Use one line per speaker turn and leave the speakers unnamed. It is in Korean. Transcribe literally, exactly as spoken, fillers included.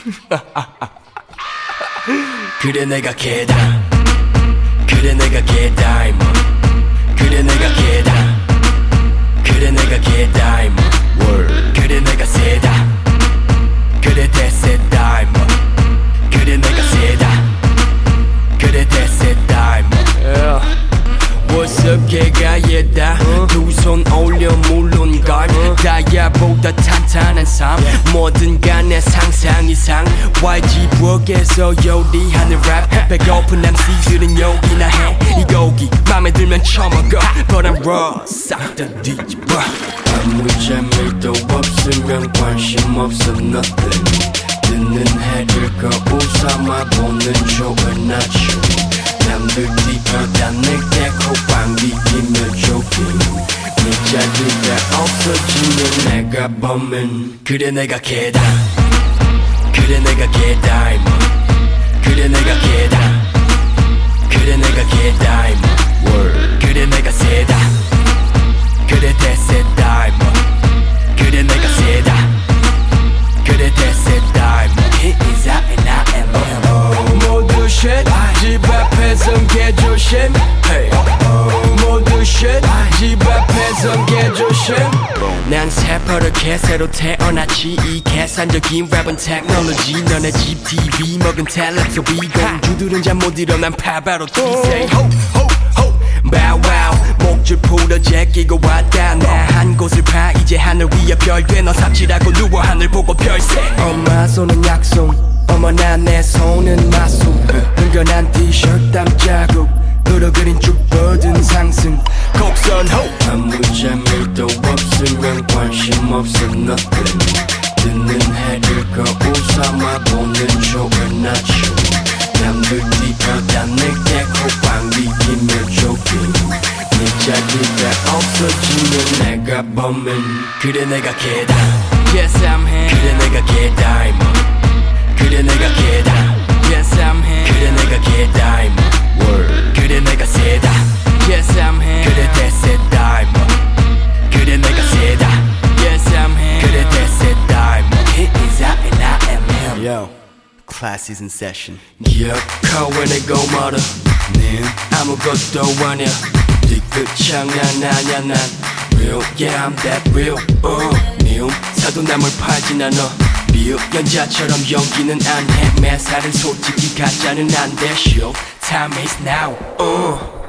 그래 내가 개다 그래 내가 개다 임마 그래 내가 개다 그래 내가 개다 임마 그래 내가 세다 그래 대세다 임마 그래 내가 세다 그래 대세다 임마 What's up 개가 얘다 두 손 올려 물론 걸 다이아보다 탄탄한 삶 뭐든 간에 상상 이상 와이지 부엌에서 요리하는 랩 배고픈 엠씨들은 여기나 해 이 곡이 맘에 들면 처먹어 But I'm raw 싹 다 뒤집어 아무 재미도 없으면 관심 없어 nothing 듣는 해를 거울 삼아 보는 좋은 아침 남들 뒤보다 내게 호빵 비기며 조깅 네 자리가 없어지면 내가 범인 그래 내가 개다 그래 내가 개다 임마 그래 내가 개다 그래 내가 개다 임마 그래 내가 세다 그래 대세다 임마 그래 내가 세다 그래 대세다 임마 It is out and I am him 모두 shit 집 앞에선 개조심 hey. 모두 shit 집 앞에선 개조심 난 새파랗게 새로 태어났지 이 계산적인 랩은 테크놀로지 너네 집 티비 먹은 텔레토비 공주들은 잠 못 일어난 파바로 티세 Bow wow 목줄 풀어 제끼고 왔다 나 한 곳을 봐 이제 하늘 위에 별돼 너 삽질하고 누워 하늘 보고 별세 엄마 손은 약속 어머나 내 손은 마수 흥건한 티셔츠 땀 자국 흐르그린 쭉 뻗은 상승 곡선 호 아무 재미도 없으면 관심 없어 nothing 듣는 해를 거울 삼아 보는 좋은 아침 남들 뒤보다 내게 호빵 비기며 조깅 네 자리가 없어지면 내가 범인 그래 내가 개다 Yes I'm him 그래 내가 개다 임마 그래 내가 개다 Yes I'm him 그래 내가 개다 임마 그래 내가 세다 Yes I'm him 그래 대세다 임마 그래 내가 세다 Yes I'm him 그래 대세다 임마 It is out and I am him Yo Class is in session 기억하고 내고 말아 는 아무것도 아냐 뒤끝 장난하냐 난 Real yeah I'm that real uh, 미움 사돈남을 팔진 않아 비읍 연자처럼 연기는 안해 매사를 솔직히 가짜는 안돼 Show time is now uh.